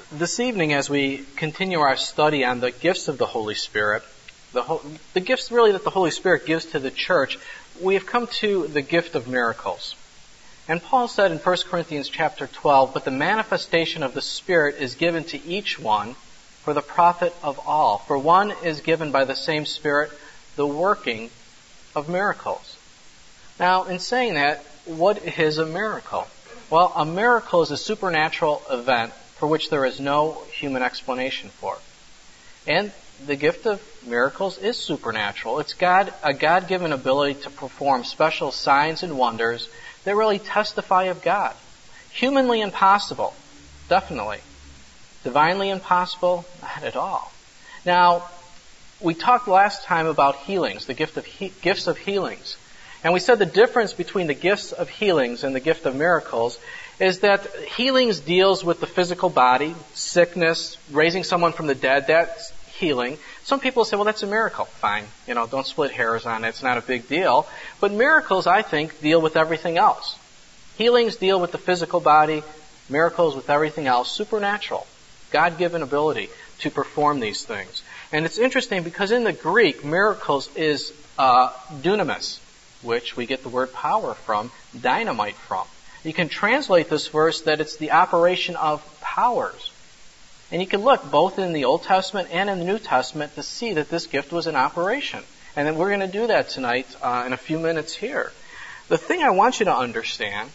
This evening, as we continue our study on the gifts of the Holy Spirit, the gifts really that the Holy Spirit gives to the church, we have come to the gift of miracles. And Paul said in 1 Corinthians chapter 12, "But the manifestation of the Spirit is given to each one for the profit of all. For one is given by the same Spirit the working of miracles." Now, in saying that, what is a miracle? Well, a miracle is a supernatural event for which there is no human explanation for. And the gift of miracles is supernatural. It's a God-given ability to perform special signs and wonders that really testify of God. Humanly impossible, definitely. Divinely impossible, not at all. Now, we talked last time about healings, the gifts of healings. And we said the difference between the gifts of healings and the gift of miracles is that healings deals with the physical body, sickness, raising someone from the dead, that's healing. Some people say, well, that's a miracle. Fine. Don't split hairs on it. It's not a big deal. But miracles, I think, deal with everything else. Healings deal with the physical body, miracles with everything else. Supernatural. God-given ability to perform these things. And it's interesting because in the Greek, miracles is dunamis, which we get the word power from, dynamite from. You can translate this verse that it's the operation of powers. And you can look both in the Old Testament and in the New Testament to see that this gift was in operation. And then we're going to do that tonight in a few minutes here. The thing I want you to understand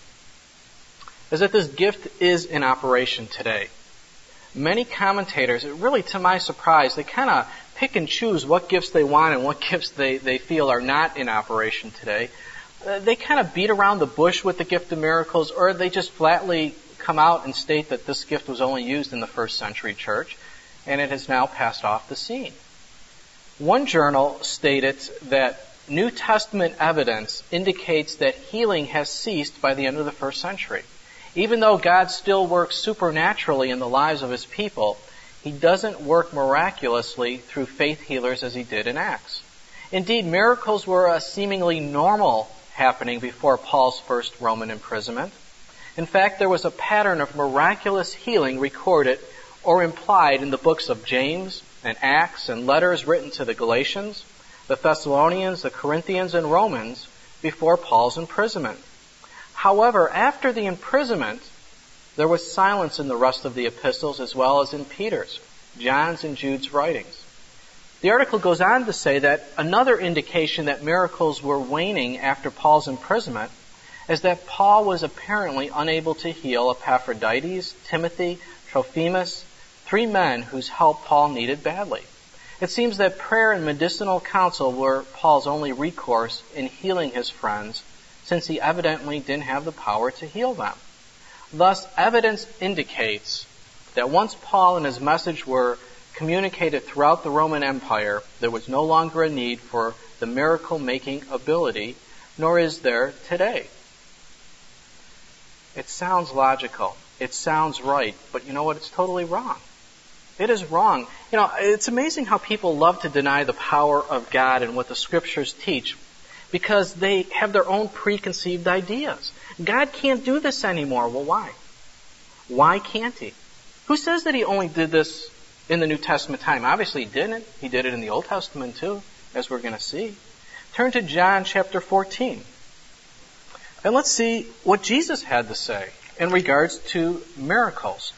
is that this gift is in operation today. Many commentators, really to my surprise, they kind of pick and choose what gifts they want and what gifts they feel are not in operation today. They kind of beat around the bush with the gift of miracles, or they just flatly come out and state that this gift was only used in the first century church, and it has now passed off the scene. One journal stated that New Testament evidence indicates that healing has ceased by the end of the first century. Even though God still works supernaturally in the lives of His people, He doesn't work miraculously through faith healers as He did in Acts. Indeed, miracles were a seemingly normal happening before Paul's first Roman imprisonment. In fact, there was a pattern of miraculous healing recorded or implied in the books of James and Acts and letters written to the Galatians, the Thessalonians, the Corinthians, and Romans before Paul's imprisonment. However, after the imprisonment, there was silence in the rest of the epistles as well as in Peter's, John's, and Jude's writings. The article goes on to say that another indication that miracles were waning after Paul's imprisonment is that Paul was apparently unable to heal Epaphroditus, Timothy, Trophimus, 3 men whose help Paul needed badly. It seems that prayer and medicinal counsel were Paul's only recourse in healing his friends, since he evidently didn't have the power to heal them. Thus, evidence indicates that once Paul and his message were communicated throughout the Roman Empire, there was no longer a need for the miracle-making ability, nor is there today. It sounds logical. It sounds right. But you know what? It's totally wrong. It is wrong. It's amazing how people love to deny the power of God and what the Scriptures teach because they have their own preconceived ideas. God can't do this anymore. Well, why? Why can't He? Who says that He only did this in the New Testament time? Obviously He didn't. He did it in the Old Testament too, as we're going to see. Turn to John chapter 14. And let's see what Jesus had to say in regards to miracles.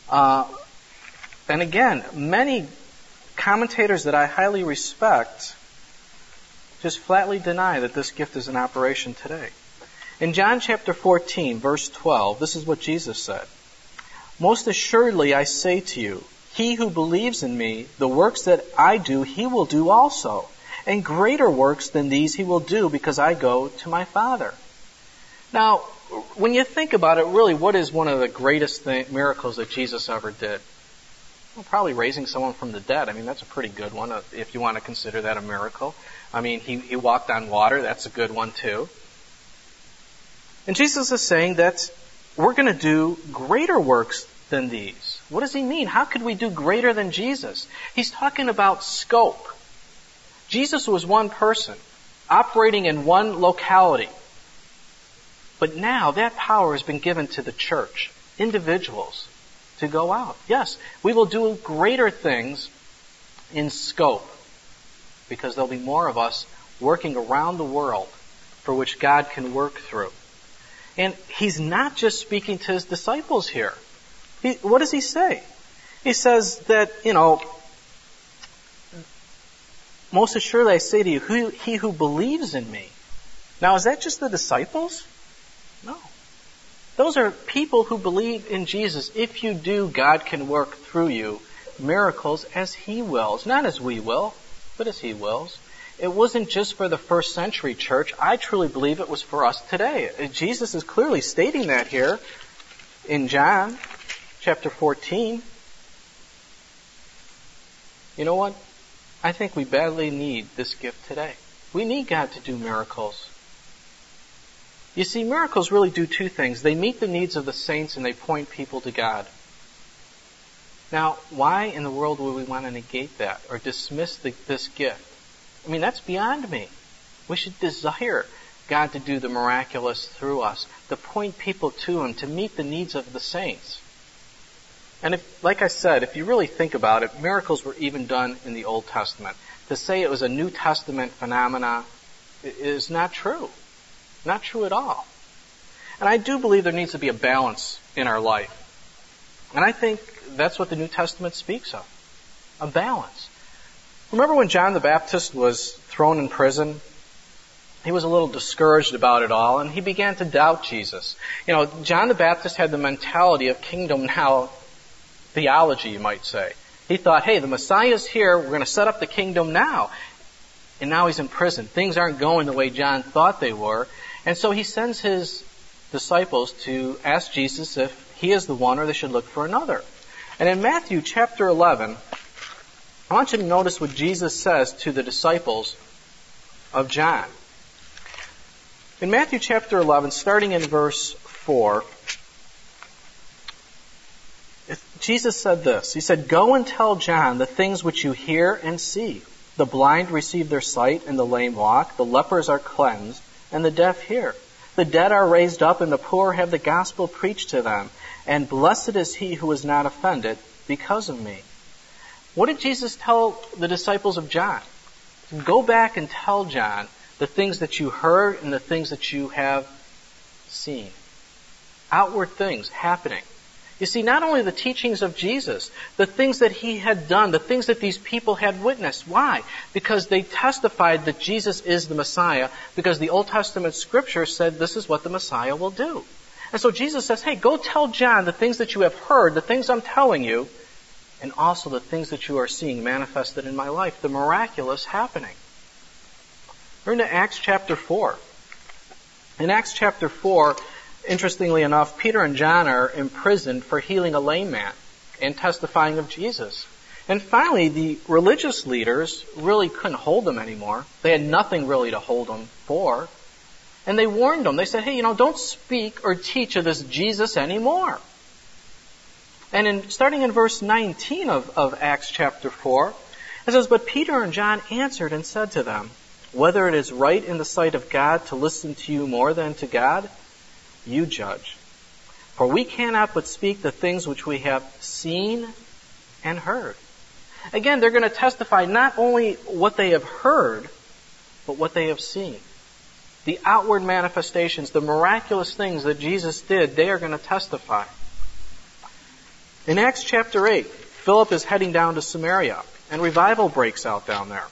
And again, many commentators that I highly respect just flatly deny that this gift is in operation today. In John chapter 14, verse 12, this is what Jesus said. "Most assuredly I say to you, he who believes in me, the works that I do, he will do also. And greater works than these he will do because I go to my Father." Now, when you think about it, really, what is one of the greatest miracles that Jesus ever did? Well, probably raising someone from the dead. I mean, that's a pretty good one, if you want to consider that a miracle. I mean, he walked on water. That's a good one, too. And Jesus is saying that we're going to do greater works than these. What does He mean? How could we do greater than Jesus? He's talking about scope. Jesus was one person, operating in one locality. But now that power has been given to the church, individuals, to go out. Yes, we will do greater things in scope because there'll be more of us working around the world for which God can work through. And he's not just speaking to his disciples here. What does he say? He says that, most assuredly I say to you, he who believes in me. Now, is that just the disciples? No. Those are people who believe in Jesus. If you do, God can work through you miracles as he wills. Not as we will, but as he wills. It wasn't just for the first century church. I truly believe it was for us today. Jesus is clearly stating that here in John chapter 14. You know what? I think we badly need this gift today. We need God to do miracles. You see, miracles really do two things. They meet the needs of the saints and they point people to God. Now, why in the world would we want to negate that or dismiss this gift? I mean, that's beyond me. We should desire God to do the miraculous through us, to point people to him, to meet the needs of the saints. And if, like I said, if you really think about it, miracles were even done in the Old Testament. To say it was a New Testament phenomena is not true. Not true at all. And I do believe there needs to be a balance in our life. And I think that's what the New Testament speaks of. A balance. Remember when John the Baptist was thrown in prison? He was a little discouraged about it all, and he began to doubt Jesus. John the Baptist had the mentality of kingdom now theology, you might say. He thought, hey, the Messiah's here, we're going to set up the kingdom now. And now he's in prison. Things aren't going the way John thought they were. And so he sends his disciples to ask Jesus if he is the one or they should look for another. And in Matthew chapter 11, I want you to notice what Jesus says to the disciples of John. In Matthew chapter 11, starting in verse 4, Jesus said this. He said, "Go and tell John the things which you hear and see. The blind receive their sight, and the lame walk. The lepers are cleansed, and the deaf hear. The dead are raised up, and the poor have the gospel preached to them. And blessed is he who is not offended because of me." What did Jesus tell the disciples of John? Go back and tell John the things that you heard and the things that you have seen. Outward things happening. You see, not only the teachings of Jesus, the things that he had done, the things that these people had witnessed. Why? Because they testified that Jesus is the Messiah, because the Old Testament scripture said this is what the Messiah will do. And so Jesus says, hey, go tell John the things that you have heard, the things I'm telling you, and also the things that you are seeing manifested in my life, the miraculous happening. Turn to Acts chapter 4. In Acts chapter 4, interestingly enough, Peter and John are imprisoned for healing a lame man and testifying of Jesus. And finally, the religious leaders really couldn't hold them anymore. They had nothing really to hold them for. And they warned them. They said, hey, don't speak or teach of this Jesus anymore. And starting in verse 19 of Acts chapter 4, it says, "But Peter and John answered and said to them, whether it is right in the sight of God to listen to you more than to God, you judge. For we cannot but speak the things which we have seen and heard." Again, they're going to testify not only what they have heard, but what they have seen. The outward manifestations, the miraculous things that Jesus did, they are going to testify. In Acts chapter 8, Philip is heading down to Samaria, and revival breaks out down there.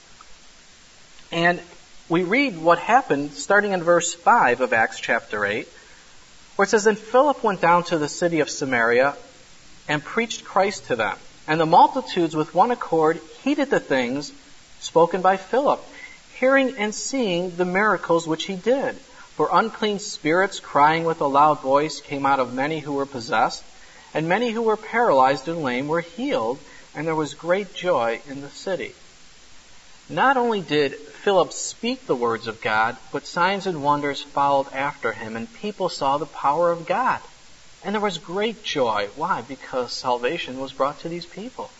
And we read what happened starting in verse 5 of Acts chapter 8, where it says, "And Philip went down to the city of Samaria and preached Christ to them. And the multitudes with one accord heeded the things spoken by Philip, hearing and seeing the miracles which he did. For unclean spirits, crying with a loud voice, came out of many who were possessed, and many who were paralyzed and lame were healed, and there was great joy in the city." Not only did Philip speak the words of God, but signs and wonders followed after him, and people saw the power of God. And there was great joy. Why? Because salvation was brought to these people.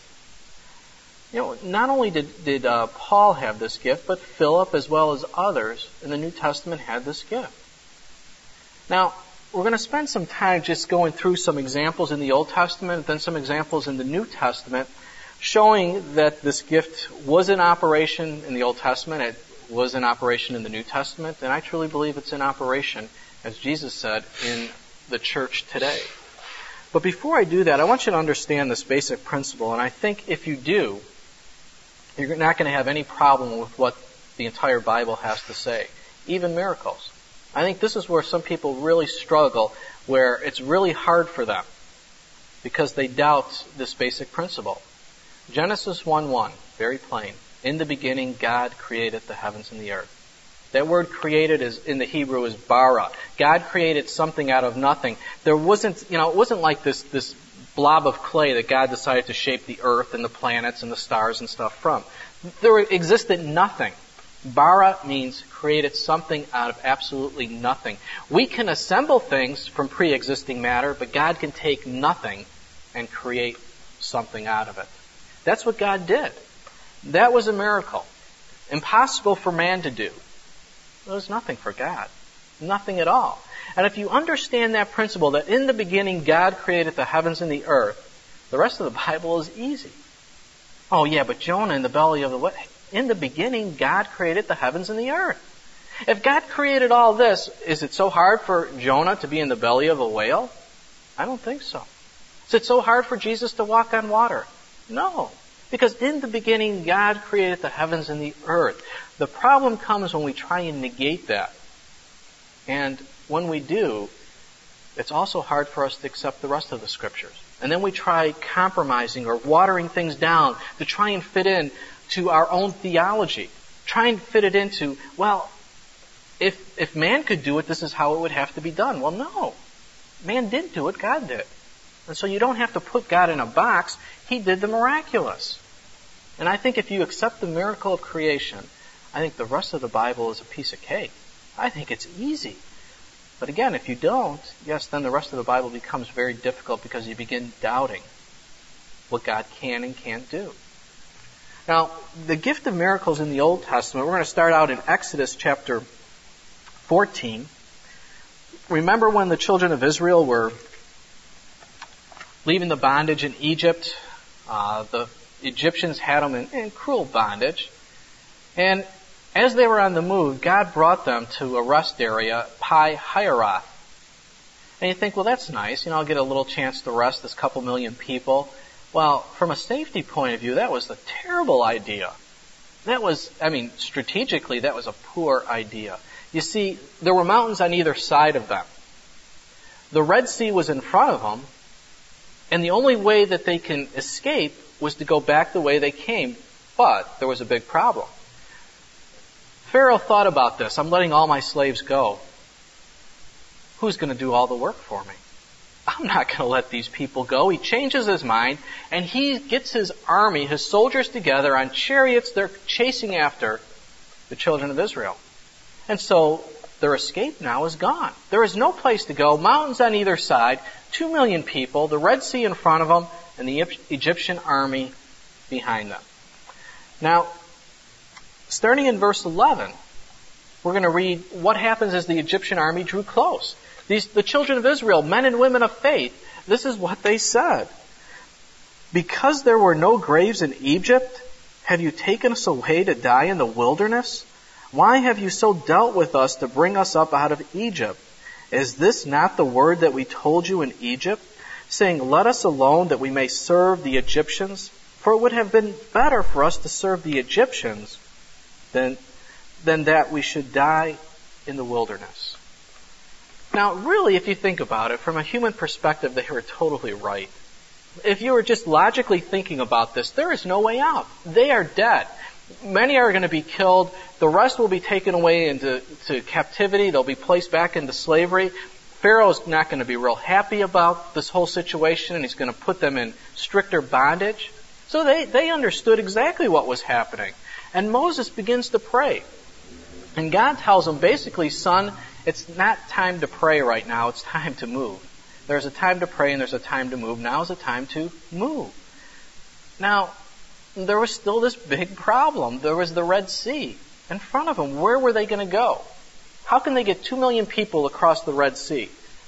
Not only did Paul have this gift, but Philip as well as others in the New Testament had this gift. Now, we're going to spend some time just going through some examples in the Old Testament, then some examples in the New Testament, showing that this gift was in operation in the Old Testament, it was in operation in the New Testament, and I truly believe it's in operation, as Jesus said, in the church today. But before I do that, I want you to understand this basic principle, and I think if you do, you're not going to have any problem with what the entire Bible has to say, even miracles. I think this is where some people really struggle, where it's really hard for them, because they doubt this basic principle. Genesis 1:1, very plain. In the beginning, God created the heavens and the earth. That word created is in the Hebrew is bara. God created something out of nothing. There wasn't, it wasn't like this blob of clay that God decided to shape the earth and the planets and the stars and stuff from. There existed nothing. Bara means created something out of absolutely nothing. We can assemble things from pre-existing matter, but God can take nothing and create something out of it. That's what God did. That was a miracle. Impossible for man to do. There was nothing for God. Nothing at all. And if you understand that principle, that in the beginning God created the heavens and the earth, the rest of the Bible is easy. Oh yeah, but Jonah in the belly of the whale. In the beginning God created the heavens and the earth. If God created all this, is it so hard for Jonah to be in the belly of a whale? I don't think so. Is it so hard for Jesus to walk on water? No. Because in the beginning, God created the heavens and the earth. The problem comes when we try and negate that. And when we do, it's also hard for us to accept the rest of the Scriptures. And then we try compromising or watering things down to try and fit in to our own theology. Try and fit it into, well, if man could do it, this is how it would have to be done. Well, no. Man didn't do it, God did. And so you don't have to put God in a box. He did the miraculous. And I think if you accept the miracle of creation, I think the rest of the Bible is a piece of cake. I think it's easy. But again, if you don't, yes, then the rest of the Bible becomes very difficult because you begin doubting what God can and can't do. Now, the gift of miracles in the Old Testament, we're going to start out in Exodus chapter 14. Remember when the children of Israel were leaving the bondage in Egypt? The Egyptians had them in cruel bondage. And as they were on the move, God brought them to a rest area, Pi Hahiroth. And you think, well, that's nice. I'll get a little chance to rest this couple million people. Well, from a safety point of view, that was a terrible idea. Strategically, that was a poor idea. You see, there were mountains on either side of them. The Red Sea was in front of them, and the only way that they can escape was to go back the way they came. But there was a big problem. Pharaoh thought about this. I'm letting all my slaves go. Who's going to do all the work for me? I'm not going to let these people go. He changes his mind, and he gets his army, his soldiers together on chariots. They're chasing after the children of Israel. And so their escape now is gone. There is no place to go. Mountains on either side, 2 million people, the Red Sea in front of them, and the Egyptian army behind them. Now, starting in verse 11, we're going to read what happens as the Egyptian army drew close. The children of Israel, men and women of faith, this is what they said. Because there were no graves in Egypt, have you taken us away to die in the wilderness? Why have you so dealt with us to bring us up out of Egypt? Is this not the word that we told you in Egypt, saying, let us alone that we may serve the Egyptians? For it would have been better for us to serve the Egyptians than that we should die in the wilderness. Now, really, if you think about it, from a human perspective, they were totally right. If you were just logically thinking about this, there is no way out. They are dead. Many are going to be killed. The rest will be taken away into captivity. They'll be placed back into slavery. Pharaoh's not going to be real happy about this whole situation, and he's going to put them in stricter bondage. So they understood exactly what was happening. And Moses begins to pray. And God tells him, basically, son, it's not time to pray right now. It's time to move. There's a time to pray and there's a time to move. Now is the time to move. Now, there was still this big problem. There was the Red Sea in front of them. Where were they going to go? How can they get 2 million people across the Red Sea?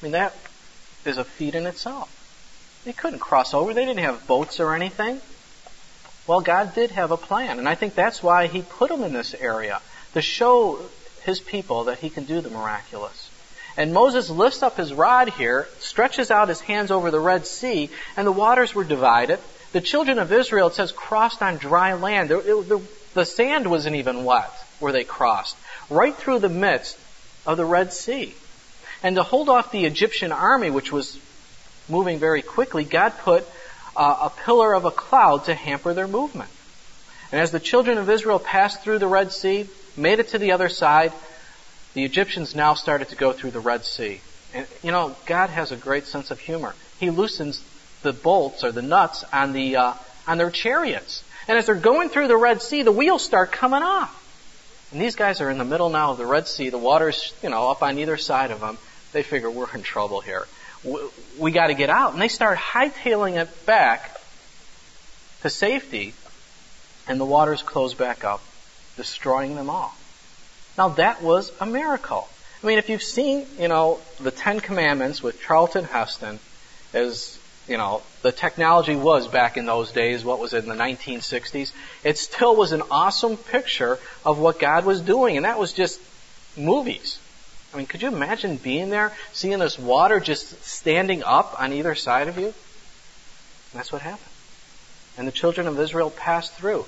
I mean, that is a feat in itself. They couldn't cross over. They didn't have boats or anything. Well, God did have a plan, and I think that's why He put them in this area, to show His people that He can do the miraculous. And Moses lifts up his rod here, stretches out his hands over the Red Sea, and the waters were divided. The children of Israel, it says, crossed on dry land. The sand wasn't even wet where they crossed, right through the midst of the Red Sea. And to hold off the Egyptian army, which was moving very quickly, God put a pillar of a cloud to hamper their movement. And as the children of Israel passed through the Red Sea, made it to the other side, the Egyptians now started to go through the Red Sea. And, God has a great sense of humor. He loosens the bolts or the nuts on their chariots. And as they're going through the Red Sea, the wheels start coming off. And these guys are in the middle now of the Red Sea. The water's, up on either side of them. They figure, we're in trouble here. We got to get out. And they start hightailing it back to safety. And the waters close back up, destroying them all. Now that was a miracle. I mean, if you've seen, the Ten Commandments with Charlton Heston, as, the technology was back in those days, what was it, in the 1960s, it still was an awesome picture of what God was doing, and that was just movies. I mean, could you imagine being there, seeing this water just standing up on either side of you? And that's what happened. And the children of Israel passed through.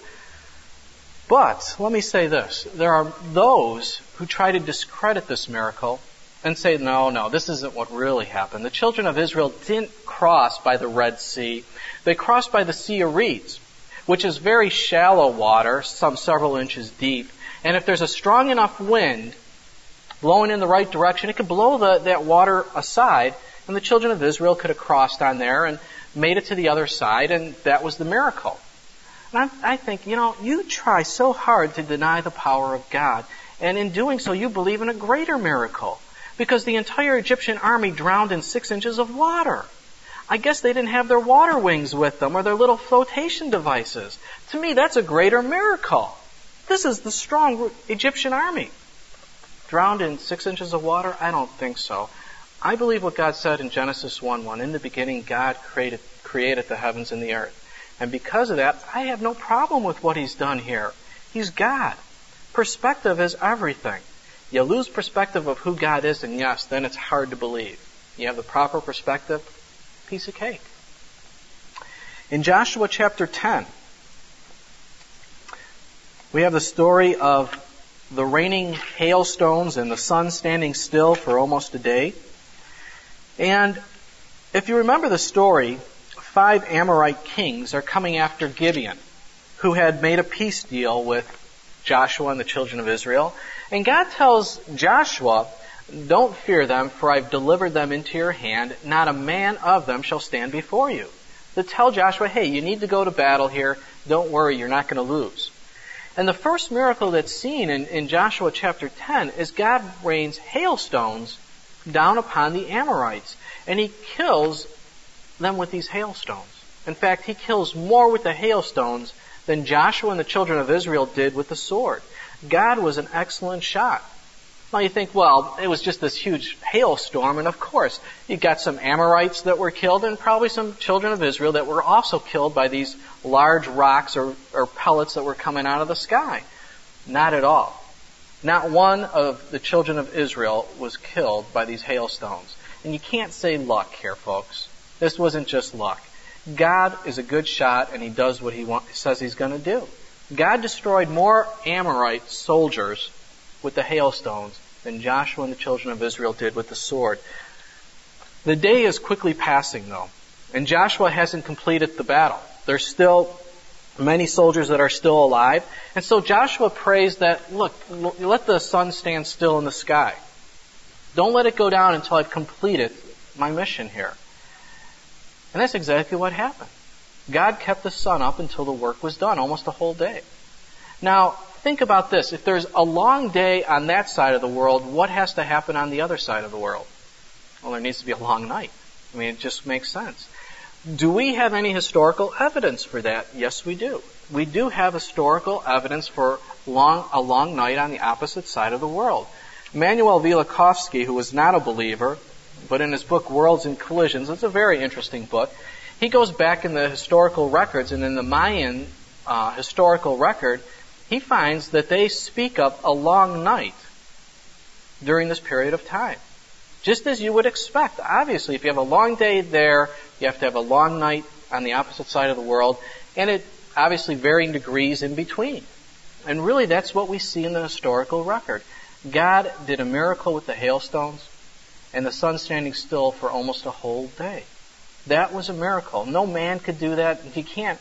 But, let me say this, there are those who try to discredit this miracle and say, no, this isn't what really happened. The children of Israel didn't cross by the Red Sea. They crossed by the Sea of Reeds, which is very shallow water, several inches deep. And if there's a strong enough wind blowing in the right direction, it could blow that water aside, and the children of Israel could have crossed on there and made it to the other side, and that was the miracle. And I think, you try so hard to deny the power of God. And in doing so, you believe in a greater miracle. Because the entire Egyptian army drowned in 6 inches of water. I guess they didn't have their water wings with them or their little flotation devices. To me, that's a greater miracle. This is the strong Egyptian army. Drowned in 6 inches of water? I don't think so. I believe what God said in Genesis 1:1. In the beginning, God created the heavens and the earth. And because of that, I have no problem with what He's done here. He's God. Perspective is everything. You lose perspective of who God is, and yes, then it's hard to believe. You have the proper perspective, piece of cake. In Joshua chapter 10, we have the story of the raining hailstones and the sun standing still for almost a day. And if you remember the story, 5 Amorite kings are coming after Gibeon, who had made a peace deal with Joshua and the children of Israel. And God tells Joshua, don't fear them, for I've delivered them into your hand. Not a man of them shall stand before you. To tell Joshua, hey, you need to go to battle here. Don't worry, you're not going to lose. And the first miracle that's seen in Joshua chapter 10 is God rains hailstones down upon the Amorites. And He kills them with these hailstones. In fact, He kills more with the hailstones than Joshua and the children of Israel did with the sword. God was an excellent shot. Now you think, well, it was just this huge hailstorm, and of course, you got some Amorites that were killed, and probably some children of Israel that were also killed by these large rocks or pellets that were coming out of the sky. Not at all. Not one of the children of Israel was killed by these hailstones. And you can't say luck here, folks. This wasn't just luck. God is a good shot, and He does what He says He's going to do. God destroyed more Amorite soldiers with the hailstones than Joshua and the children of Israel did with the sword. The day is quickly passing, though, and Joshua hasn't completed the battle. There's still many soldiers that are still alive, and so Joshua prays that, look, let the sun stand still in the sky. Don't let it go down until I've completed my mission here. And that's exactly what happened. God kept the sun up until the work was done, almost a whole day. Now, think about this. If there's a long day on that side of the world, what has to happen on the other side of the world? Well, there needs to be a long night. I mean, it just makes sense. Do we have any historical evidence for that? Yes, we do. We do have historical evidence for a long night on the opposite side of the world. Manuel Velikovsky, who was not a believer, but in his book, Worlds and Collisions, it's a very interesting book. He goes back in the historical records, and in the Mayan historical record, he finds that they speak of a long night during this period of time. Just as you would expect. Obviously, if you have a long day there, you have to have a long night on the opposite side of the world, and it obviously varying degrees in between. And really, that's what we see in the historical record. God did a miracle with the hailstones and the sun standing still for almost a whole day. That was a miracle. No man could do that. You can't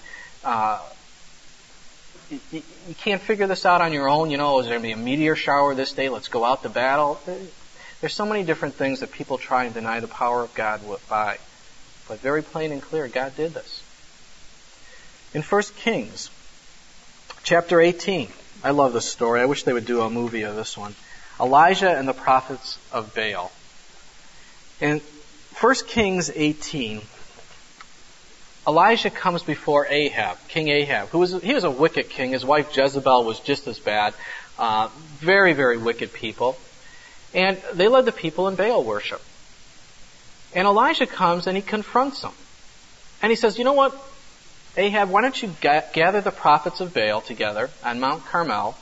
figure this out on your own. You know, is there going to be a meteor shower this day? Let's go out to battle. There's so many different things that people try and deny the power of God by. But very plain and clear, God did this. In 1 Kings, chapter 18, I love this story. I wish they would do a movie of this one. Elijah and the prophets of Baal. In 1 Kings 18, Elijah comes before Ahab, King Ahab, he was a wicked king. His wife Jezebel was just as bad. Very, very wicked people. And they led the people in Baal worship. And Elijah comes and he confronts them. And he says, you know what, Ahab, why don't you gather the prophets of Baal together on Mount Carmel,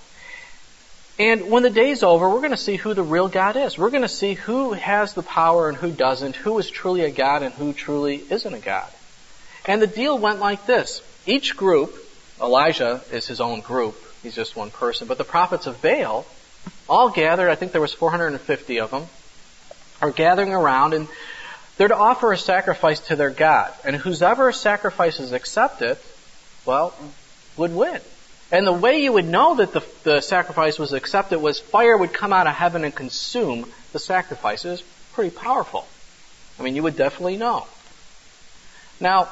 and when the day's over, we're going to see who the real God is. We're going to see who has the power and who doesn't, who is truly a God and who truly isn't a God. And the deal went like this. Each group, Elijah is his own group, he's just one person, but the prophets of Baal all gathered, I think there was 450 of them, are gathering around, and they're to offer a sacrifice to their God. And whoever sacrifice is accepted, well, would win. And the way you would know that the sacrifice was accepted was fire would come out of heaven and consume the sacrifice. It was pretty powerful. I mean, you would definitely know. Now,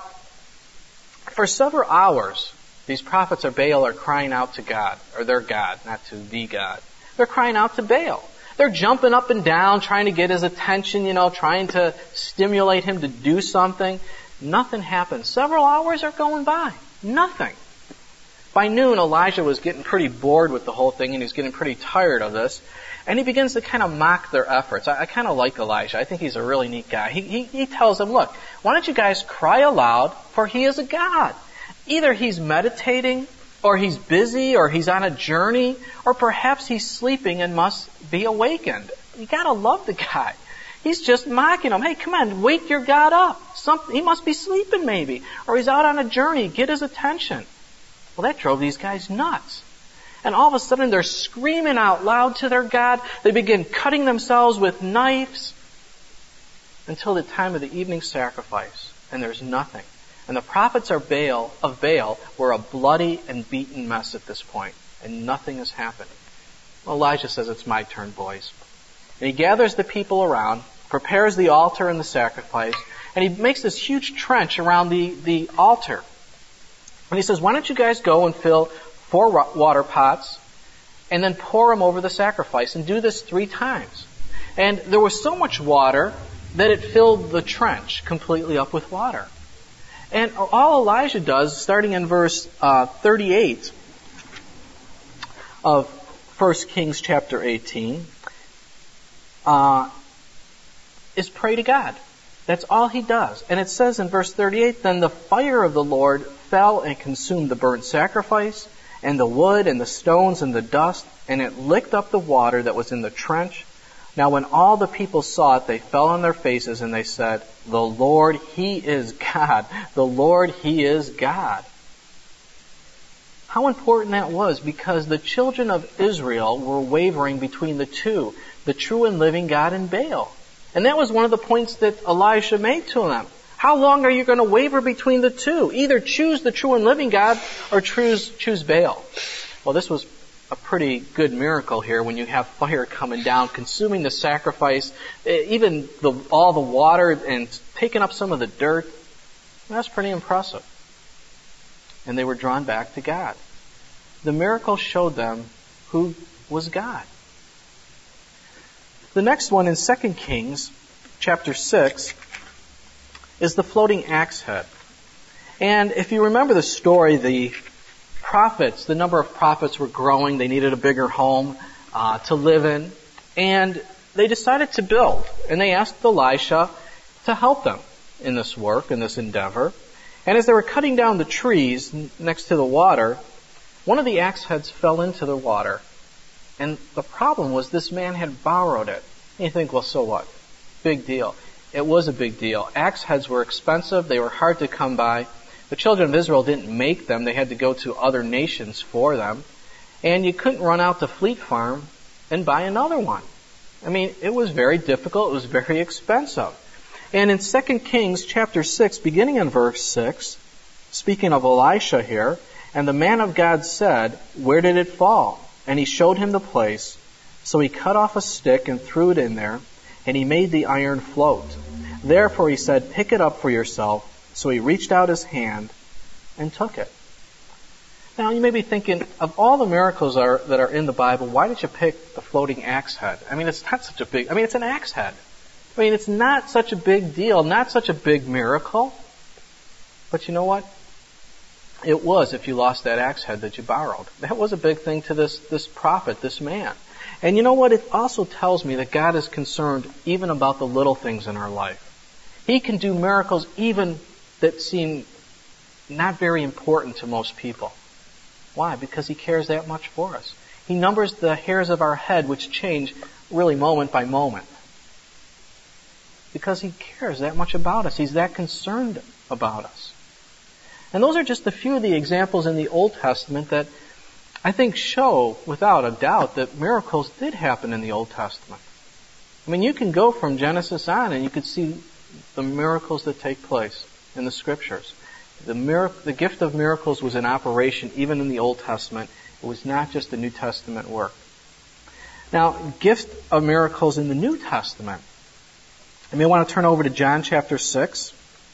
for several hours, these prophets of Baal are crying out to God, or their God, not to the God. They're crying out to Baal. They're jumping up and down, trying to get his attention, trying to stimulate him to do something. Nothing happens. Several hours are going by. Nothing. By noon, Elijah was getting pretty bored with the whole thing, and he was getting pretty tired of this. And he begins to kind of mock their efforts. I kind of like Elijah. I think he's a really neat guy. He tells them, look, why don't you guys cry aloud, for he is a God. Either he's meditating, or he's busy, or he's on a journey, or perhaps he's sleeping and must be awakened. You gotta love the guy. He's just mocking them. Hey, come on, wake your God up. He must be sleeping maybe. Or he's out on a journey. Get his attention. Well, that drove these guys nuts. And all of a sudden they're screaming out loud to their God. They begin cutting themselves with knives until the time of the evening sacrifice. And there's nothing. And the prophets of Baal were a bloody and beaten mess at this point. And nothing has happened. Well, Elijah says, it's my turn, boys. And he gathers the people around, prepares the altar and the sacrifice, and he makes this huge trench around the altar. And he says, why don't you guys go and fill 4 water pots and then pour them over the sacrifice, and do this 3 times. And there was so much water that it filled the trench completely up with water. And all Elijah does, starting in verse 38 of 1 Kings chapter 18, is pray to God. That's all he does. And it says in verse 38, then the fire of the Lord fell and consumed the burnt sacrifice, and the wood, and the stones, and the dust, and it licked up the water that was in the trench. Now when all the people saw it, they fell on their faces, and they said, the Lord, He is God. The Lord, He is God. How important that was, because the children of Israel were wavering between the two, the true and living God and Baal. And that was one of the points that Elisha made to them. How long are you going to waver between the two? Either choose the true and living God or choose Baal. Well, this was a pretty good miracle here when you have fire coming down, consuming the sacrifice, even all the water, and taking up some of the dirt. That's pretty impressive. And they were drawn back to God. The miracle showed them who was God. The next one in 2 Kings chapter 6 is the floating axe head. And if you remember the story, the number of prophets were growing. They needed a bigger home to live in. And they decided to build, and they asked Elisha to help them in this work, in this endeavor. And as they were cutting down the trees next to the water, one of the axe heads fell into the water. And the problem was this man had borrowed it. And you think, well, so what? Big deal. It was a big deal. Axe heads were expensive. They were hard to come by. The children of Israel didn't make them. They had to go to other nations for them. And you couldn't run out to Fleet Farm and buy another one. I mean, it was very difficult. It was very expensive. And in 2 Kings chapter 6, beginning in verse 6, speaking of Elisha here, and the man of God said, "Where did it fall?" And he showed him the place. So he cut off a stick and threw it in there, and he made the iron float. Therefore he said, "Pick it up for yourself." So he reached out his hand and took it. Now you may be thinking, of all the miracles that are in the Bible, why did you pick the floating axe head? I mean, it's not such a big, it's an axe head. I mean, it's not such a big deal, not such a big miracle. But you know what? It was if you lost that axe head that you borrowed. That was a big thing to this prophet, this man. And you know what? It also tells me that God is concerned even about the little things in our life. He can do miracles even that seem not very important to most people. Why? Because He cares that much for us. He numbers the hairs of our head, which change really moment by moment. Because He cares that much about us. He's that concerned about us. And those are just a few of the examples in the Old Testament that I think show, without a doubt, that miracles did happen in the Old Testament. I mean, you can go from Genesis on and you can see the miracles that take place in the Scriptures. The gift of miracles was in operation even in the Old Testament. It was not just a New Testament work. Now, gift of miracles in the New Testament. You may want to turn over to John chapter 6.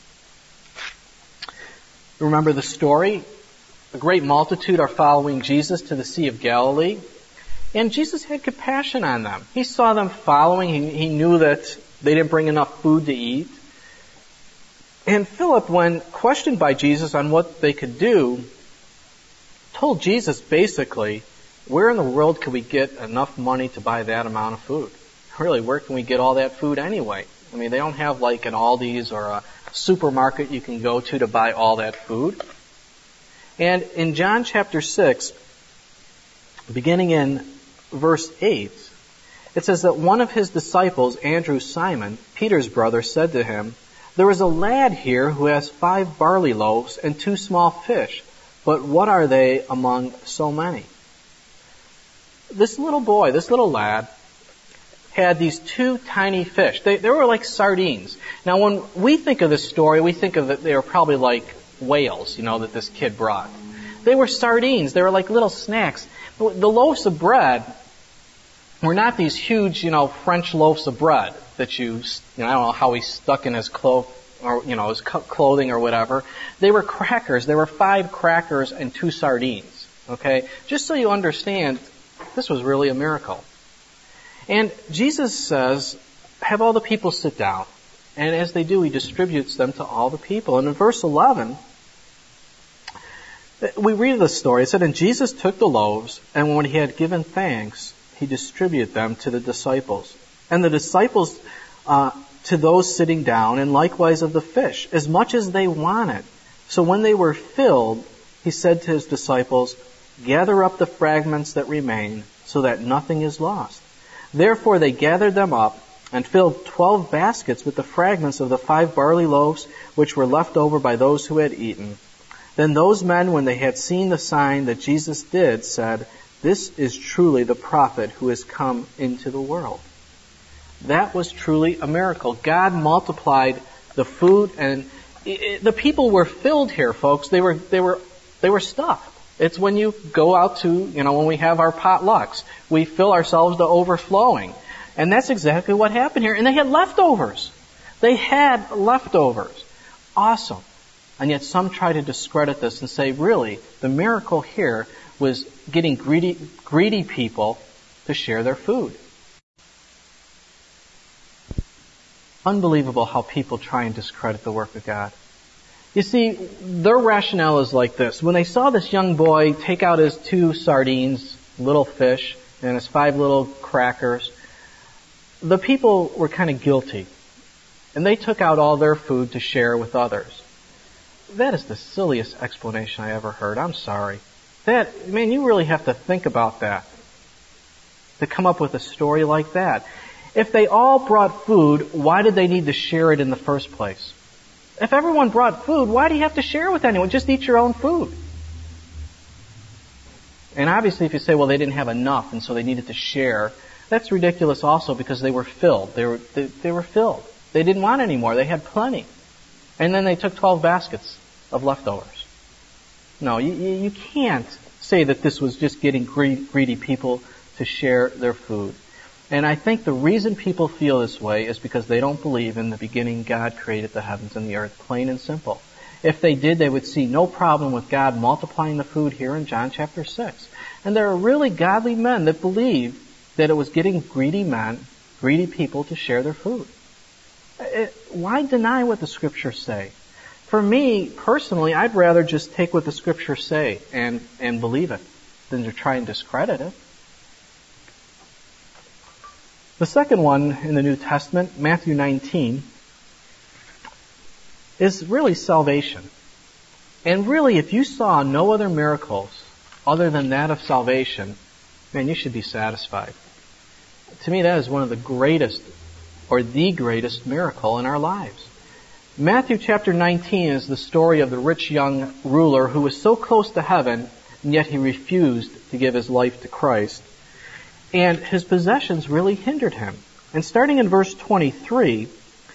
Remember the story? A great multitude are following Jesus to the Sea of Galilee. And Jesus had compassion on them. He saw them following. He knew that they didn't bring enough food to eat. And Philip, when questioned by Jesus on what they could do, told Jesus basically, where in the world can we get enough money to buy that amount of food? Really, where can we get all that food anyway? I mean, they don't have like an Aldi's or a supermarket you can go to buy all that food. And in John chapter 6, beginning in verse 8, it says that one of his disciples, Andrew Simon, Peter's brother, said to him, "There is a lad here who has 5 barley loaves and 2 small fish, but what are they among so many?" This little boy, this little lad, had these 2 tiny fish. They were like sardines. Now when we think of this story, we think of it, they were probably like whales, that this kid brought. They were sardines. They were like little snacks. The loaves of bread were not these huge, French loaves of bread that I don't know how he stuck in his cloak or, his clothing or whatever. They were crackers. There were 5 crackers and 2 sardines. Okay? Just so you understand, this was really a miracle. And Jesus says, have all the people sit down. And as they do, He distributes them to all the people. And in verse 11, we read the story. It said, "And Jesus took the loaves, and when He had given thanks, He distributed them to the disciples. And the disciples to those sitting down, and likewise of the fish, as much as they wanted. So when they were filled, He said to His disciples, 'Gather up the fragments that remain, so that nothing is lost.' Therefore they gathered them up, and filled 12 baskets with the fragments of the 5 barley loaves, which were left over by those who had eaten. Then those men, when they had seen the sign that Jesus did, said, 'This is truly the prophet who has come into the world.'" That was truly a miracle. God multiplied the food, and the people were filled here, folks. They were stuffed. It's when you go out to, when we have our potlucks, we fill ourselves to overflowing. And that's exactly what happened here. And they had leftovers. They had leftovers. Awesome. And yet some try to discredit this and say, really, the miracle here was getting greedy people to share their food. Unbelievable how people try and discredit the work of God. You see, their rationale is like this. When they saw this young boy take out his 2 sardines, little fish, and his 5 little crackers, the people were kind of guilty, and they took out all their food to share with others. That is the silliest explanation I ever heard. I'm sorry. You really have to think about that to come up with a story like that. If they all brought food, why did they need to share it in the first place? If everyone brought food, why do you have to share with anyone? Just eat your own food. And obviously if you say, well, they didn't have enough and so they needed to share, that's ridiculous also because they were filled. They were filled. They didn't want any more. They had plenty. And then they took 12 baskets of leftovers. No, you can't say that this was just getting greedy people to share their food. And I think the reason people feel this way is because they don't believe in the beginning God created the heavens and the earth, plain and simple. If they did, they would see no problem with God multiplying the food here in John chapter 6. And there are really godly men that believe that it was getting greedy people to share their food. Why deny what the Scriptures say? For me, personally, I'd rather just take what the Scriptures say and believe it than to try and discredit it. The second one in the New Testament, Matthew 19, is really salvation. And really, if you saw no other miracles other than that of salvation, man, you should be satisfied. To me, that is one of the greatest, or the greatest miracle in our lives. Matthew chapter 19 is the story of the rich young ruler who was so close to heaven, and yet he refused to give his life to Christ. And his possessions really hindered him. And starting in verse 23,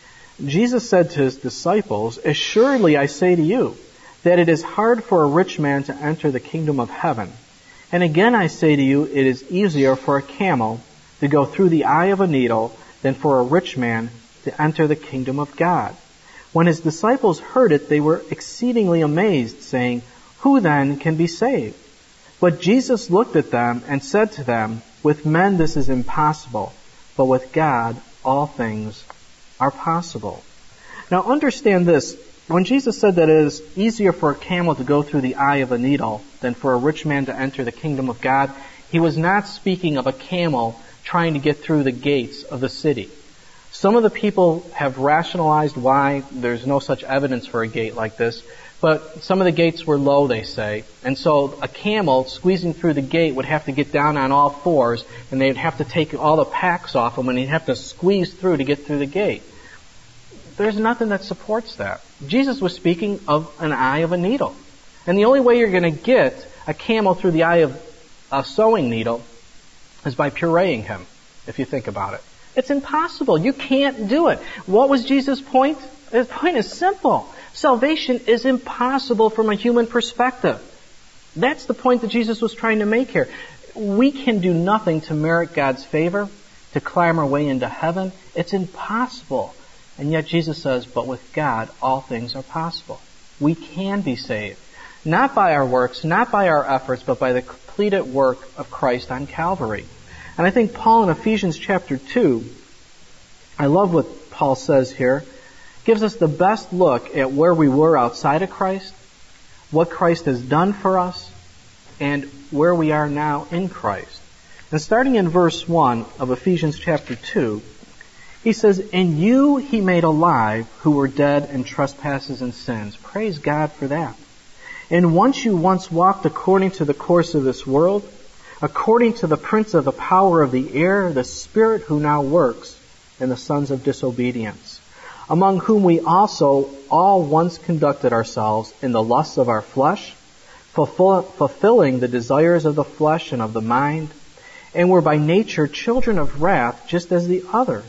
Jesus said to his disciples, "Assuredly I say to you, that it is hard for a rich man to enter the kingdom of heaven. And again I say to you, it is easier for a camel to go through the eye of a needle than for a rich man to enter the kingdom of God." When his disciples heard it, they were exceedingly amazed, saying, "Who then can be saved?" But Jesus looked at them and said to them, "With men this is impossible, but with God all things are possible." Now understand this. When Jesus said that it is easier for a camel to go through the eye of a needle than for a rich man to enter the kingdom of God, he was not speaking of a camel trying to get through the gates of the city. Some of the people have rationalized why there's no such evidence for a gate like this, but some of the gates were low, they say, and so a camel squeezing through the gate would have to get down on all fours, and they'd have to take all the packs off them, and they'd have to squeeze through to get through the gate. There's nothing that supports that. Jesus was speaking of an eye of a needle. And the only way you're going to get a camel through the eye of a sewing needle is by pureeing him, if you think about it. It's impossible. You can't do it. What was Jesus' point? His point is simple. Salvation is impossible from a human perspective. That's the point that Jesus was trying to make here. We can do nothing to merit God's favor, to climb our way into heaven. It's impossible. And yet Jesus says, but with God, all things are possible. We can be saved. Not by our works, not by our efforts, but by the completed work of Christ on Calvary. And I think Paul in Ephesians chapter 2, I love what Paul says here, gives us the best look at where we were outside of Christ, what Christ has done for us, and where we are now in Christ. And starting in verse 1 of Ephesians chapter 2, he says, "In you he made alive who were dead in trespasses and sins." Praise God for that. "And once you walked according to the course of this world, according to the prince of the power of the air, the spirit who now works in the sons of disobedience, among whom we also all once conducted ourselves in the lusts of our flesh, fulfilling the desires of the flesh and of the mind, and were by nature children of wrath, just as the others."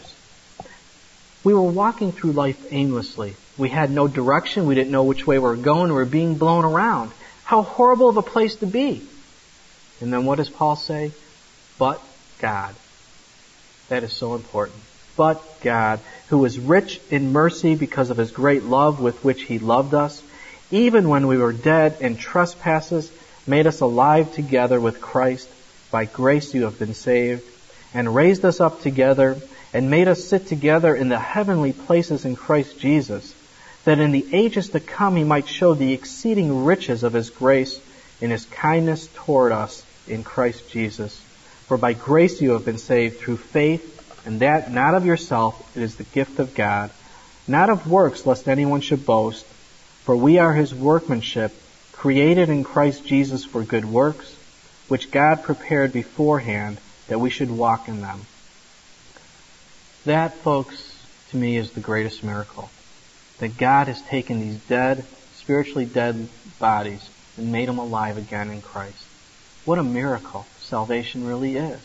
We were walking through life aimlessly. We had no direction. We didn't know which way we were going. We were being blown around. How horrible of a place to be. And then what does Paul say? But God. That is so important. But God, who is rich in mercy because of His great love with which He loved us, even when we were dead in trespasses, made us alive together with Christ. By grace you have been saved, and raised us up together, and made us sit together in the heavenly places in Christ Jesus, that in the ages to come He might show the exceeding riches of His grace in His kindness toward us in Christ Jesus. For by grace you have been saved through faith, And that not of yourself, it is the gift of God, not of works, lest anyone should boast. For we are his workmanship, created in Christ Jesus for good works, which God prepared beforehand that we should walk in them. That, folks, to me is the greatest miracle. That God has taken these dead, spiritually dead bodies and made them alive again in Christ. What a miracle salvation really is.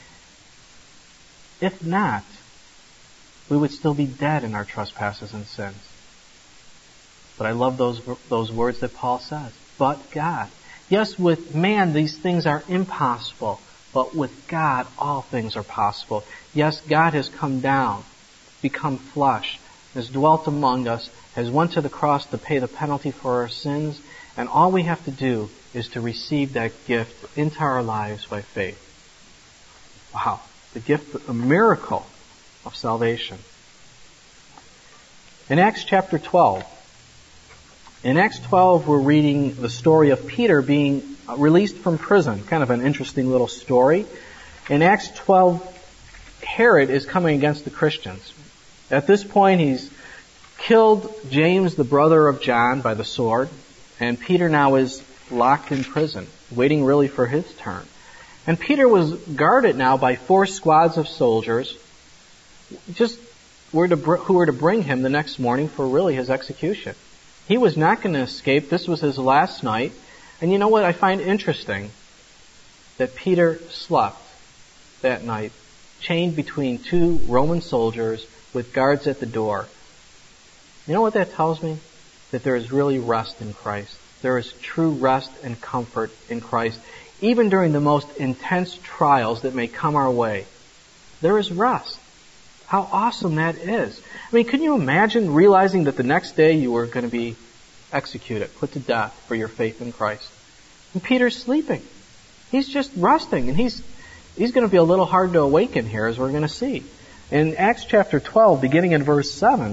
If not, we would still be dead in our trespasses and sins. But I love those words that Paul says. But God. Yes, with man these things are impossible, but with God all things are possible. Yes, God has come down, become flesh, has dwelt among us, has went to the cross to pay the penalty for our sins, and all we have to do is to receive that gift into our lives by faith. Wow. The gift, a miracle of salvation. In Acts chapter 12. In Acts 12, we're reading the story of Peter being released from prison. Kind of an interesting little story. In Acts 12, Herod is coming against the Christians. At this point, he's killed James, the brother of John, by the sword. And Peter now is locked in prison, waiting really for his turn. And Peter was guarded now by 4 squads of soldiers, who were to bring him the next morning for really his execution. He was not going to escape. This was his last night. And you know what I find interesting? That Peter slept that night, chained between 2 Roman soldiers with guards at the door. You know what that tells me? That there is really rest in Christ. There is true rest and comfort in Christ. Even during the most intense trials that may come our way, there is rest. How awesome that is. I mean, can you imagine realizing that the next day you were going to be executed, put to death for your faith in Christ? And Peter's sleeping. He's just resting, and he's going to be a little hard to awaken here, as we're going to see. In Acts chapter 12, beginning in verse 7,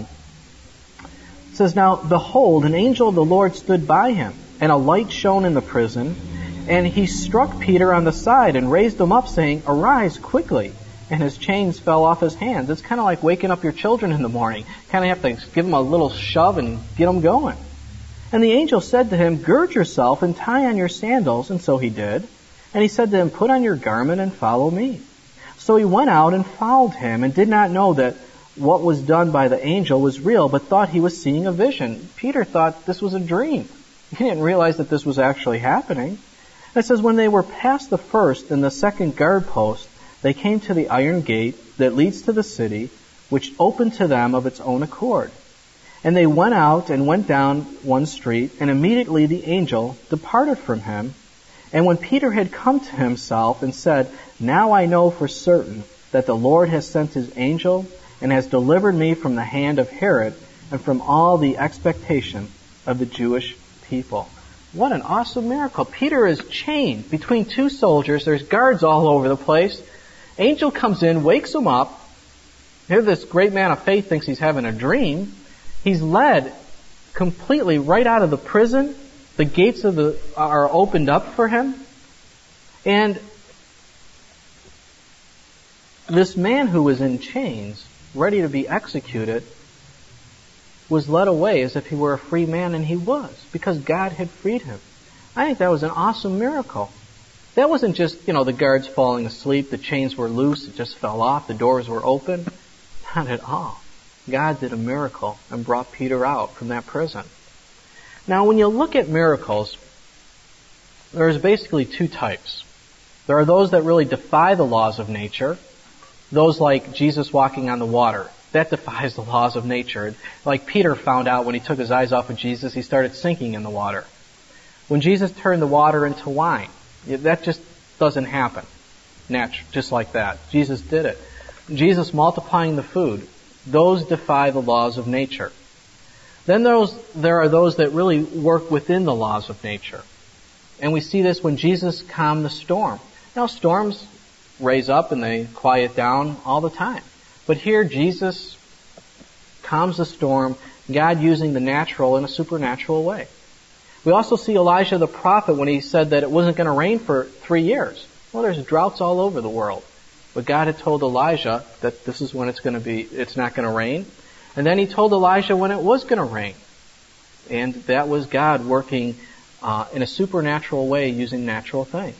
it says, Now, behold, an angel of the Lord stood by him, and a light shone in the prison, and he struck Peter on the side and raised him up, saying, Arise quickly. And his chains fell off his hands. It's kind of like waking up your children in the morning. Kind of have to give them a little shove and get them going. And the angel said to him, Gird yourself and tie on your sandals. And so he did. And he said to him, Put on your garment and follow me. So he went out and followed him, and did not know that what was done by the angel was real, but thought he was seeing a vision. Peter thought this was a dream. He didn't realize that this was actually happening. And it says, When they were past the first and the second guard post, they came to the iron gate that leads to the city, which opened to them of its own accord. And they went out and went down one street, and immediately the angel departed from him. And when Peter had come to himself and said, Now I know for certain that the Lord has sent his angel and has delivered me from the hand of Herod and from all the expectation of the Jewish people. What an awesome miracle. Peter is chained between 2 soldiers. There's guards all over the place. Angel comes in, wakes him up. Here this great man of faith thinks he's having a dream. He's led completely right out of the prison. The gates are opened up for him. And this man who was in chains, ready to be executed, was led away as if he were a free man, and he was, because God had freed him. I think that was an awesome miracle. That wasn't just, the guards falling asleep, the chains were loose, it just fell off, the doors were open. Not at all. God did a miracle and brought Peter out from that prison. Now, when you look at miracles, there's basically 2 types. There are those that really defy the laws of nature, those like Jesus walking on the water. That defies the laws of nature. Like Peter found out when he took his eyes off of Jesus, he started sinking in the water. When Jesus turned the water into wine, that just doesn't happen. Just like that. Jesus did it. Jesus multiplying the food, those defy the laws of nature. Then there are those that really work within the laws of nature. And we see this when Jesus calmed the storm. Now storms raise up and they quiet down all the time. But here Jesus calms the storm, God using the natural in a supernatural way. We also see Elijah the prophet when he said that it wasn't going to rain for 3 years. Well, there's droughts all over the world. But God had told Elijah that this is when it's not going to rain. And then he told Elijah when it was going to rain. And that was God working in a supernatural way using natural things.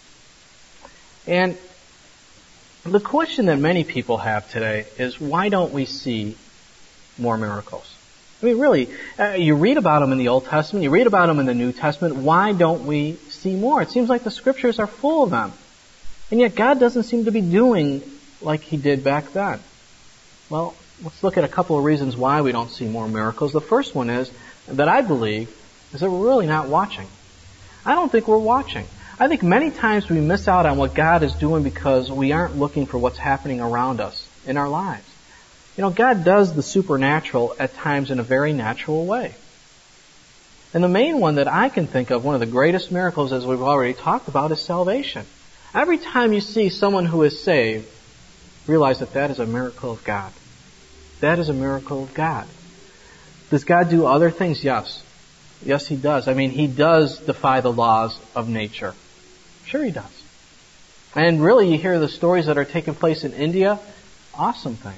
And the question that many people have today is, why don't we see more miracles? I mean, really, you read about them in the Old Testament, you read about them in the New Testament. Why don't we see more? It seems like the Scriptures are full of them. And yet God doesn't seem to be doing like He did back then. Well, let's look at a couple of reasons why we don't see more miracles. The first one is, that I believe, is that we're really not watching. I don't think we're watching. I think many times we miss out on what God is doing because we aren't looking for what's happening around us in our lives. You know, God does the supernatural at times in a very natural way. And the main one that I can think of, one of the greatest miracles, as we've already talked about, is salvation. Every time you see someone who is saved, realize that that is a miracle of God. That is a miracle of God. Does God do other things? Yes. Yes, He does. I mean, He does defy the laws of nature. Sure He does. And really, you hear the stories that are taking place in India, awesome things.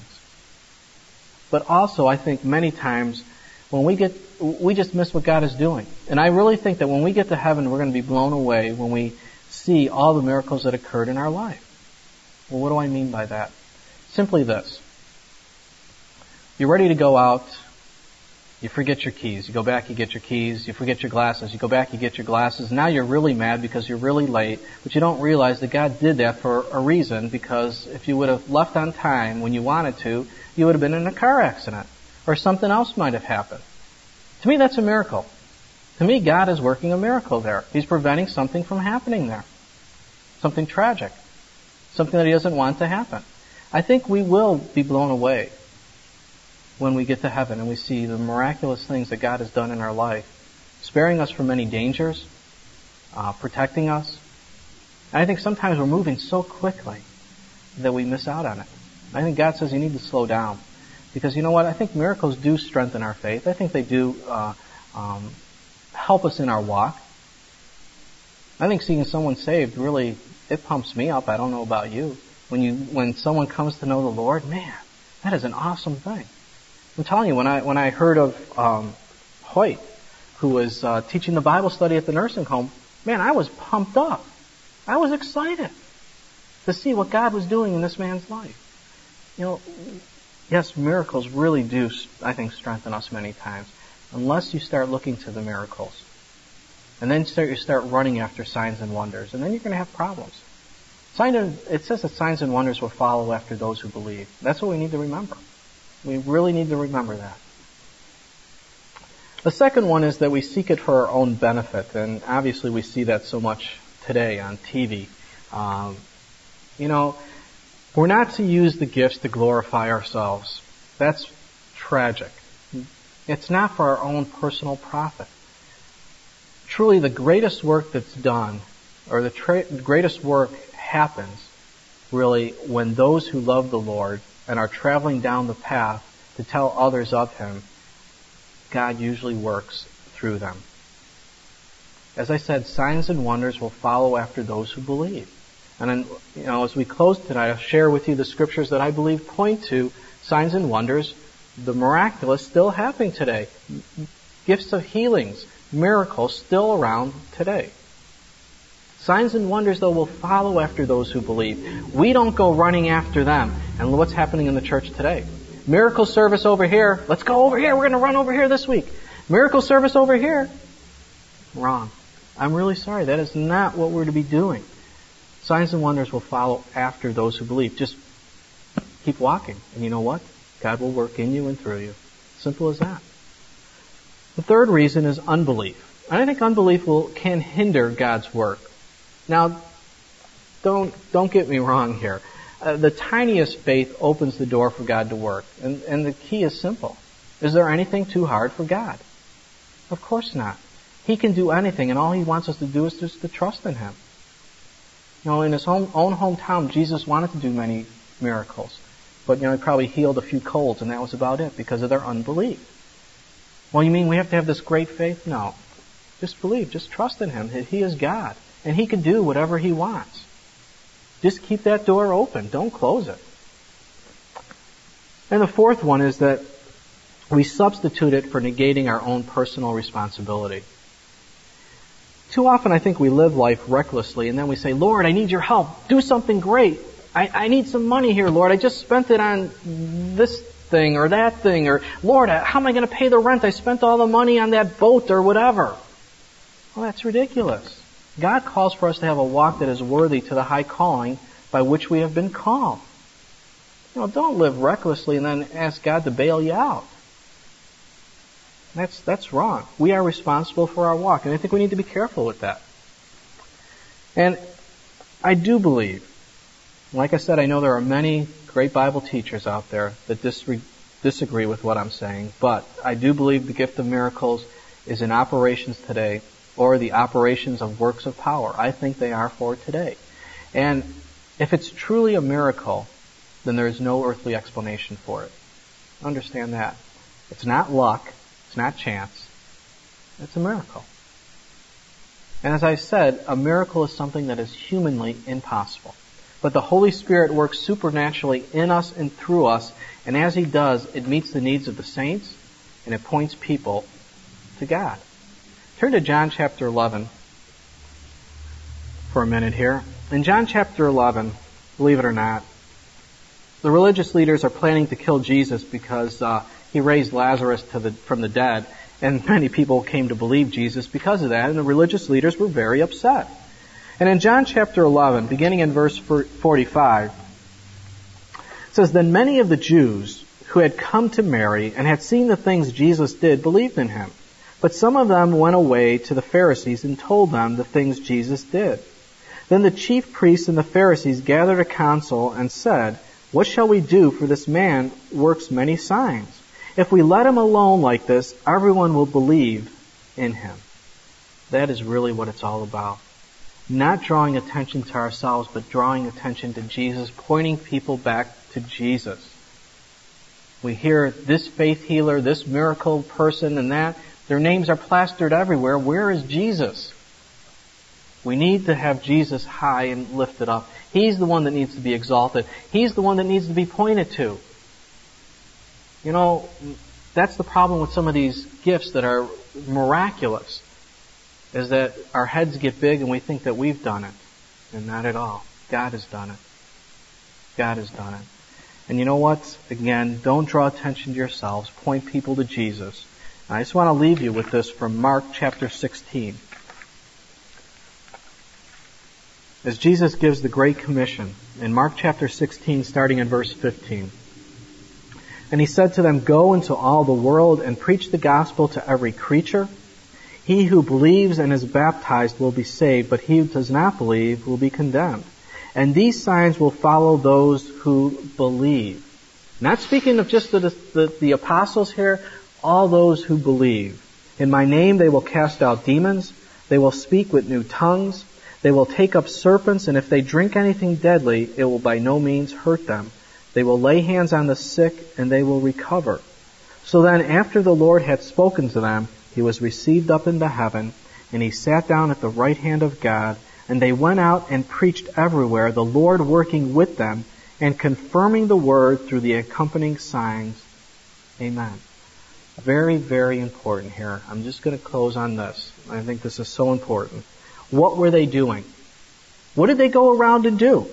But also, I think many times, when we just miss what God is doing. And I really think that when we get to heaven, we're going to be blown away when we see all the miracles that occurred in our life. Well, what do I mean by that? Simply this. You're ready to go out. You forget your keys. You go back, you get your keys. You forget your glasses. You go back, you get your glasses. Now you're really mad because you're really late, but you don't realize that God did that for a reason, because if you would have left on time when you wanted to, you would have been in a car accident, or something else might have happened. To me, that's a miracle. To me, God is working a miracle there. He's preventing something from happening there. Something tragic. Something that He doesn't want to happen. I think we will be blown away when we get to heaven and we see the miraculous things that God has done in our life, sparing us from many dangers, protecting us. And I think sometimes we're moving so quickly that we miss out on it. I think God says you need to slow down. Because you know what? I think miracles do strengthen our faith. I think they do help us in our walk. I think seeing someone saved really, it pumps me up. I don't know about you. When someone comes to know the Lord, man, that is an awesome thing. I'm telling you, when I heard of Hoyt, who was teaching the Bible study at the nursing home, man, I was pumped up. I was excited to see what God was doing in this man's life. You know, yes, miracles really do, I think, strengthen us many times, unless you start looking to the miracles. And then you start running after signs and wonders, and then you're going to have problems. It says that signs and wonders will follow after those who believe. That's what we need to remember. We really need to remember that. The second one is that we seek it for our own benefit, and obviously we see that so much today on TV. We're not to use the gifts to glorify ourselves. That's tragic. It's not for our own personal profit. Truly, the greatest work that's done, or the greatest work happens, really, when those who love the Lord and are traveling down the path to tell others of Him, God usually works through them. As I said, signs and wonders will follow after those who believe. And then, as we close tonight, I'll share with you the scriptures that I believe point to signs and wonders, the miraculous still happening today. Gifts of healings, miracles still around today. Signs and wonders, though, will follow after those who believe. We don't go running after them. And what's happening in the church today? Miracle service over here. Let's go over here. We're going to run over here this week. Miracle service over here. Wrong. I'm really sorry. That is not what we're to be doing. Signs and wonders will follow after those who believe. Just keep walking. And you know what? God will work in you and through you. Simple as that. The third reason is unbelief. And I think unbelief can hinder God's work. Now, don't get me wrong here. The tiniest faith opens the door for God to work. And the key is simple. Is there anything too hard for God? Of course not. He can do anything, and all He wants us to do is just to trust in Him. In His own hometown, Jesus wanted to do many miracles. But, He probably healed a few colds, and that was about it because of their unbelief. Well, you mean we have to have this great faith? No. Just believe. Just trust in Him. He is God. And He can do whatever He wants. Just keep that door open. Don't close it. And the fourth one is that we substitute it for negating our own personal responsibility. Too often I think we live life recklessly and then we say, Lord, I need your help. Do something great. I need some money here, Lord. I just spent it on this thing or that thing. Or, Lord, how am I going to pay the rent? I spent all the money on that boat or whatever. Well, that's ridiculous. God calls for us to have a walk that is worthy to the high calling by which we have been called. Don't live recklessly and then ask God to bail you out. That's wrong. We are responsible for our walk, and I think we need to be careful with that. And I do believe, like I said, I know there are many great Bible teachers out there that disagree with what I'm saying, but I do believe the gift of miracles is in operations today, or the operations of works of power. I think they are for today. And if it's truly a miracle, then there is no earthly explanation for it. Understand that. It's not luck. It's not chance. It's a miracle. And as I said, a miracle is something that is humanly impossible. But the Holy Spirit works supernaturally in us and through us, and as He does, it meets the needs of the saints, and it points people to God. Turn to John chapter 11 for a minute here. In John chapter 11, believe it or not, the religious leaders are planning to kill Jesus because He raised Lazarus from the dead, and many people came to believe Jesus because of that, and the religious leaders were very upset. And in John chapter 11, beginning in verse 45, it says, Then many of the Jews who had come to Mary and had seen the things Jesus did believed in Him. But some of them went away to the Pharisees and told them the things Jesus did. Then the chief priests and the Pharisees gathered a council and said, What shall we do, for this man works many signs? If we let him alone like this, everyone will believe in him. That is really what it's all about. Not drawing attention to ourselves, but drawing attention to Jesus, pointing people back to Jesus. We hear this faith healer, this miracle person, and that. Their names are plastered everywhere. Where is Jesus? We need to have Jesus high and lifted up. He's the one that needs to be exalted. He's the one that needs to be pointed to. That's the problem with some of these gifts that are miraculous, is that our heads get big and we think that we've done it. And not at all. God has done it. God has done it. And you know what? Again, don't draw attention to yourselves. Point people to Jesus. I just want to leave you with this from Mark chapter 16. As Jesus gives the Great Commission in Mark chapter 16, starting in verse 15. And He said to them, Go into all the world and preach the gospel to every creature. He who believes and is baptized will be saved, but he who does not believe will be condemned. And these signs will follow those who believe. Not speaking of just the apostles here, all those who believe. In my name they will cast out demons. They will speak with new tongues. They will take up serpents, and if they drink anything deadly, it will by no means hurt them. They will lay hands on the sick, and they will recover. So then, after the Lord had spoken to them, He was received up into heaven, and He sat down at the right hand of God, and they went out and preached everywhere, the Lord working with them, and confirming the word through the accompanying signs. Amen. Very, very important here. I'm just going to close on this. I think this is so important. What were they doing? What did they go around and do?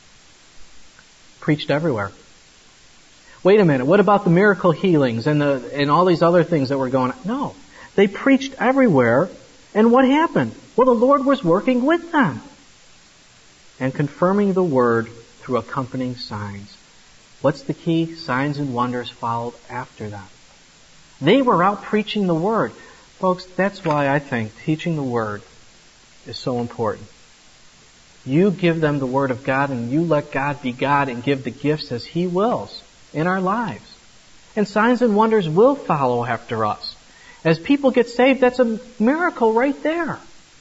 Preached everywhere. Wait a minute, what about the miracle healings and all these other things that were going on? No. They preached everywhere, and what happened? Well, the Lord was working with them and confirming the word through accompanying signs. What's the key? Signs and wonders followed after them. They were out preaching the word. Folks, that's why I think teaching the word is so important. You give them the word of God, and you let God be God and give the gifts as He wills in our lives. And signs and wonders will follow after us. As people get saved, that's a miracle right there.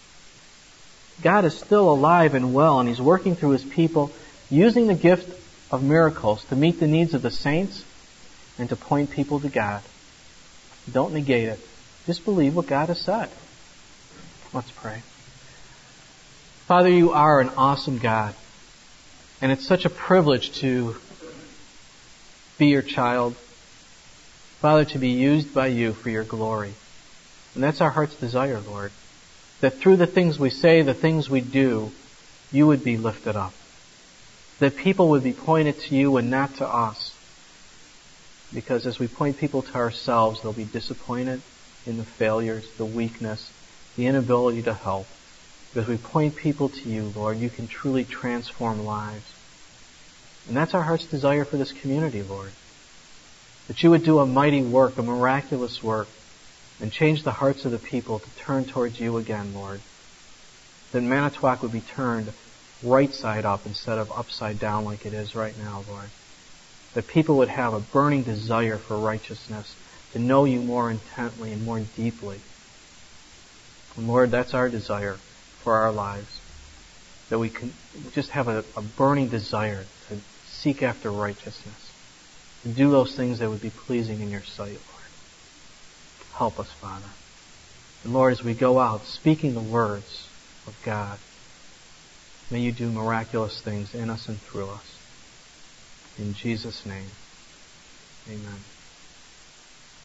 God is still alive and well, and He's working through His people, using the gift of miracles to meet the needs of the saints and to point people to God. Don't negate it. Just believe what God has said. Let's pray. Father, You are an awesome God. And it's such a privilege to be your child. Father, to be used by you for your glory. And that's our heart's desire, Lord. That through the things we say, the things we do, you would be lifted up. That people would be pointed to you and not to us. Because as we point people to ourselves, they'll be disappointed in the failures, the weakness, the inability to help. But as we point people to you, Lord, you can truly transform lives. And that's our heart's desire for this community, Lord. That you would do a mighty work, a miraculous work, and change the hearts of the people to turn towards you again, Lord. That Manitowoc would be turned right side up instead of upside down like it is right now, Lord. That people would have a burning desire for righteousness, to know you more intently and more deeply. And Lord, that's our desire for our lives. That we can just have a burning desire to seek after righteousness. To do those things that would be pleasing in your sight, Lord. Help us, Father. And Lord, as we go out speaking the words of God, may you do miraculous things in us and through us. In Jesus' name, amen.